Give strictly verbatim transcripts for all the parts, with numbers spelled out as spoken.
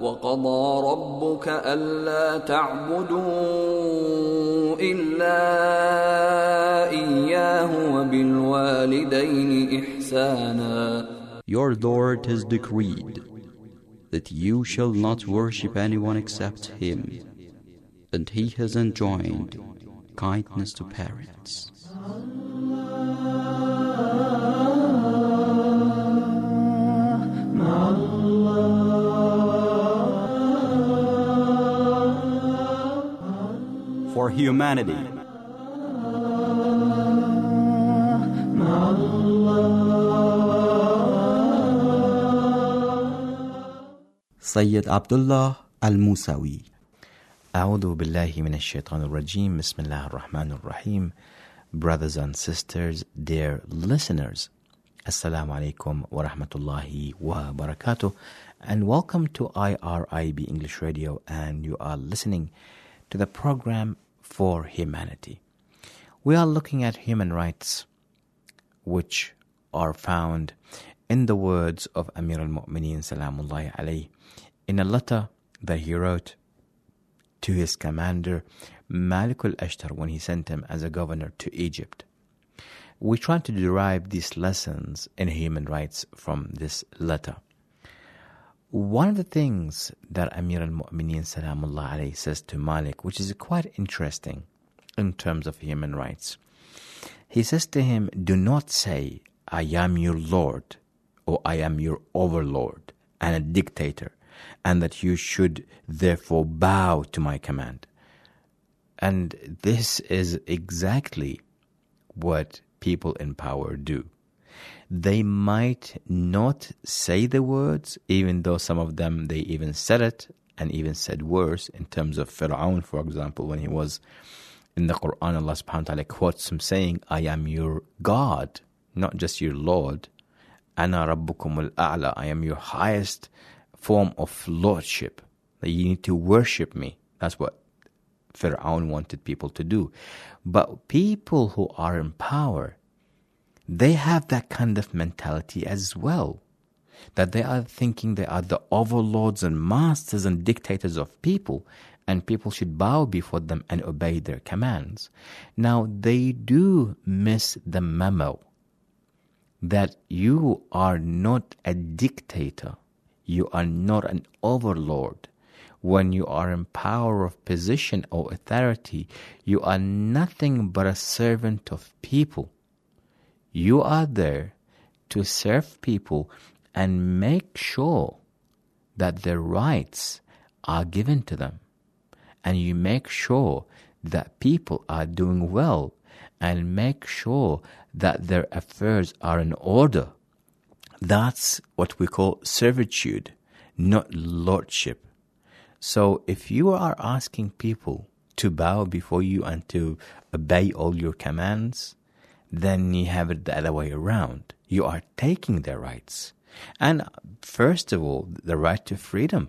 وقضى ربك ألا تعبدوا إلا إياه وبالوالدين إحسانا. Your Lord has decreed that you shall not worship anyone except Him, and He has enjoined kindness to parents. For humanity. Sayyid Abdullah Al-Musawi. أعوذ بالله من الشيطان الرجيم. بسم الله الرحمن الرحيم. Brothers and sisters, dear listeners, Assalamu alaikum wa rahmatullahi wa barakatuh, and welcome to I R I B English Radio, and you are listening to the program For Humanity. We are looking at human rights, which are found in the words of Amir al-Mu'mineen Salamullahi alayhi in a letter that he wrote to his commander Malik al-Ashtar when he sent him as a governor to Egypt. We try to derive these lessons in human rights from this letter. One of the things that Amir al-Mu'mineen Salamullah alayhi says to Malik, which is quite interesting in terms of human rights, he says to him, do not say, I am your Lord, or I am your overlord and a dictator, and that you should therefore bow to my command. And this is exactly what people in power do. They might not say the words, even though some of them, they even said it, and even said worse, in terms of Fir'aun, for example, when he was in the Quran, Allah subhanahu wa ta'ala quotes him saying, I am your God, not just your Lord. Ana rabbukum al-a'la, I am your highest form of lordship, that you need to worship me. That's what Fir'aun wanted people to do. But people who are in power, they have that kind of mentality as well, that they are thinking they are the overlords and masters and dictators of people, and people should bow before them and obey their commands. Now, they do miss the memo that you are not a dictator, you are not an overlord. When you are in power of position or authority, you are nothing but a servant of people. You are there to serve people and make sure that their rights are given to them. And you make sure that people are doing well, and make sure that their affairs are in order. That's what we call servitude, not lordship. So if you are asking people to bow before you and to obey all your commands, then you have it the other way around. You are taking their rights. And first of all, the right to freedom.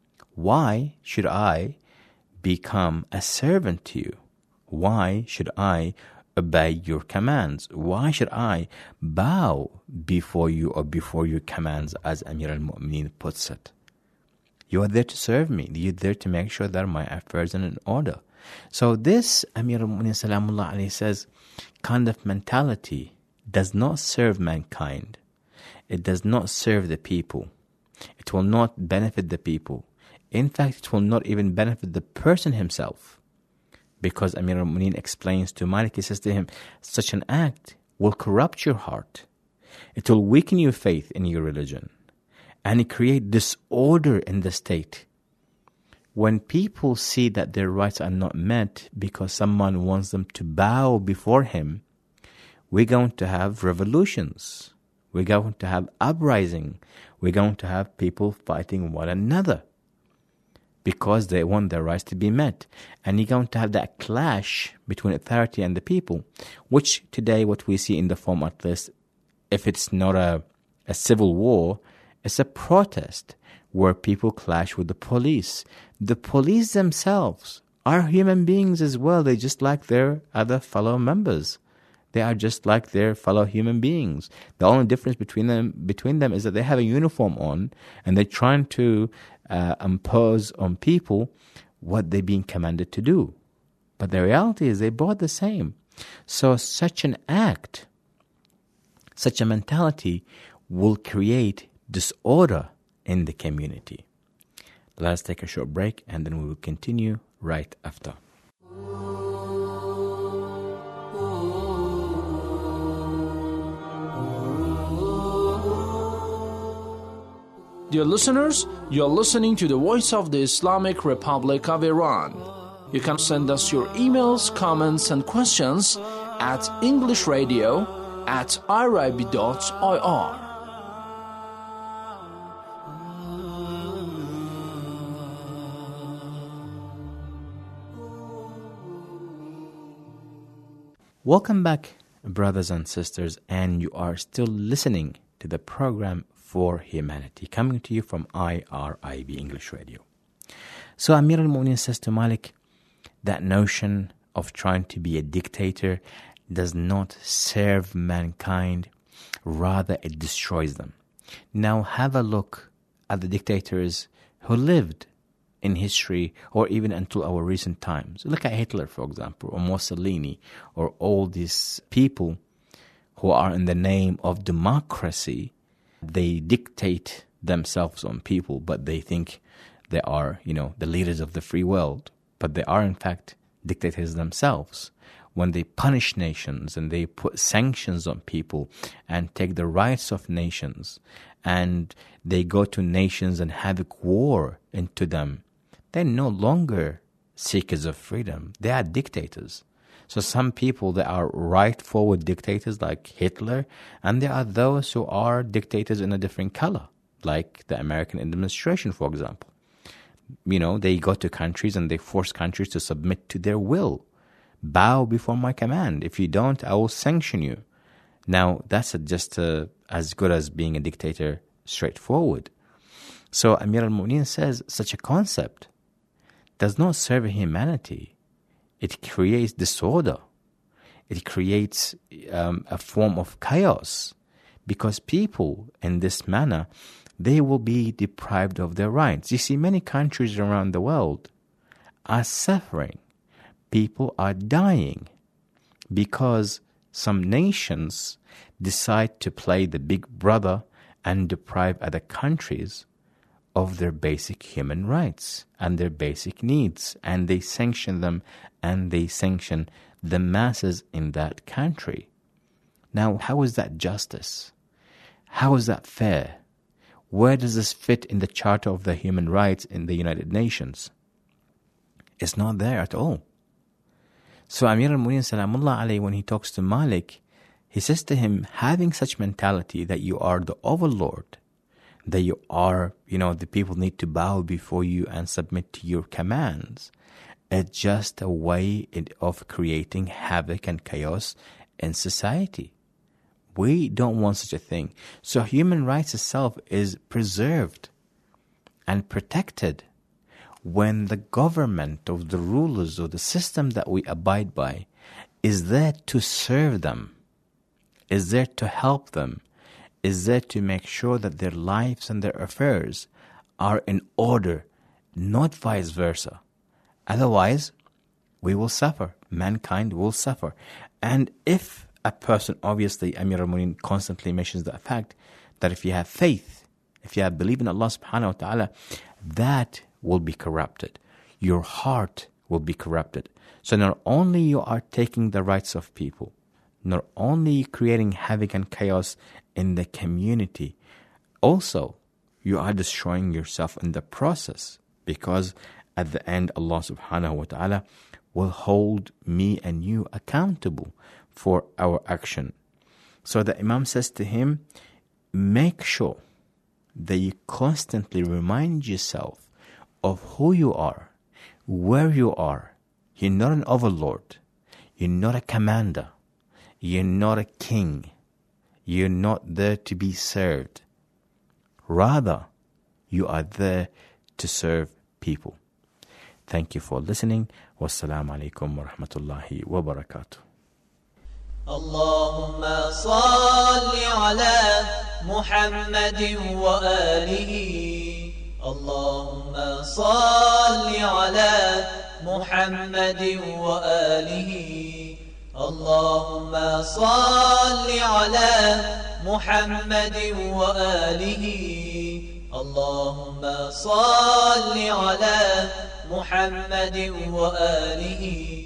Why should I become a servant to you? Why should I obey your commands? Why should I bow before you or before your commands, as Amir al-Mu'mineen puts it? You are there to serve me. You're there to make sure that my affairs are in order. So this, Amir al-Mu'mineen Salamullah alayhi says, kind of mentality does not serve mankind. It does not serve the people. It will not benefit the people. In fact, it will not even benefit the person himself. Because Amir al-Mu'mineen explains to Malik, he says to him, such an act will corrupt your heart. It will weaken your faith in your religion, and it create disorder in the state. When people see that their rights are not met because someone wants them to bow before him, we're going to have revolutions. We're going to have uprising. We're going to have people fighting one another because they want their rights to be met. And you're going to have that clash between authority and the people, which today what we see in the form, at least, if it's not a, a civil war, it's a protest where people clash with the police. The police themselves are human beings as well. They're just like their other fellow members. They are just like their fellow human beings. The only difference between them between them is that they have a uniform on, and they're trying to uh, impose on people what they're being commanded to do. But the reality is they both the same. So such an act, such a mentality will create disorder in the community. Let's take a short break and then we will continue right after. Dear listeners, you're listening to the Voice of the Islamic Republic of Iran. You can send us your emails, comments, and questions at englishradio at irib dot I R. Welcome back, brothers and sisters, and you are still listening to the program For Humanity, coming to you from I R I B English Radio. So Amir al-Mu'minin says to Malik, that notion of trying to be a dictator does not serve mankind, rather it destroys them. Now have a look at the dictators who lived in history or even until our recent times. Look at Hitler, for example, or Mussolini, or all these people who are in the name of democracy. They dictate themselves on people, but they think they are, you know, the leaders of the free world. But they are, in fact, dictators themselves. When they punish nations and they put sanctions on people and take the rights of nations and they go to nations and havoc war into them, they're no longer seekers of freedom. They are dictators. So some people that are right-forward dictators like Hitler, and there are those who are dictators in a different color, like the American administration, for example. You know, they go to countries and they force countries to submit to their will. Bow before my command. If you don't, I will sanction you. Now, that's just uh, as good as being a dictator straightforward. So Amir al-Mu'minin says such a concept does not serve humanity. It creates disorder. It creates um, a form of chaos, because people in this manner, they will be deprived of their rights. You see, many countries around the world are suffering. People are dying because some nations decide to play the big brother and deprive other countries of their basic human rights and their basic needs, and they sanction them and they sanction the masses in that country. Now, how is that justice? How is that fair? Where does this fit in the Charter of the Human Rights in the United Nations? It's not there at all. So Amir al-Mu'minin Salamullah alayhi, when he talks to Malik, he says to him, having such mentality that you are the overlord, that you are, you know, the people need to bow before you and submit to your commands, it's just a way of creating havoc and chaos in society. We don't want such a thing. So human rights itself is preserved and protected when the government or the rulers or the system that we abide by is there to serve them, is there to help them, is there to make sure that their lives and their affairs are in order, not vice versa. Otherwise, we will suffer. Mankind will suffer. And if a person, obviously, Amir al-Mu'minin constantly mentions the fact that if you have faith, if you have belief in Allah subhanahu wa ta'ala, that will be corrupted. Your heart will be corrupted. So not only you are taking the rights of people, not only creating havoc and chaos in the community, also you are destroying yourself in the process, because at the end Allah subhanahu wa ta'ala will hold me and you accountable for our action. So the Imam says to him, make sure that you constantly remind yourself of who you are, where you are. You're not an overlord. You're not a commander. You're not a king. You're not there to be served. Rather, you are there to serve people. Thank you for listening. Wassalamu alaikum wa rahmatullahi wa barakatuh. اللهم صل على محمد وآله اللهم صل على محمد وآله اللهم صل على محمد وآله اللهم صل على محمد وآله